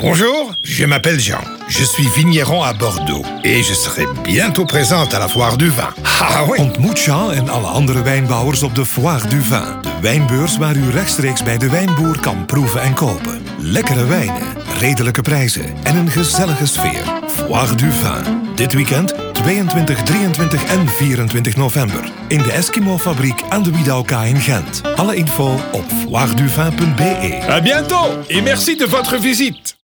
Bonjour, je m'appelle Jean. Je suis vigneron à Bordeaux. Et je serai bientôt présent à la Foire du Vin. Ah oui. Ontmoet Jean en alle andere wijnbouwers op de Foire du Vin. De wijnbeurs waar u rechtstreeks bij de wijnboer kan proeven en kopen. Lekkere wijnen, redelijke prijzen en een gezellige sfeer. Foire du Vin. Dit weekend 22, 23 en 24 november. In de Eskimo-fabriek aan de Wiedauka in Gent. Alle info op foireduvin.be. À bientôt et merci de votre visite.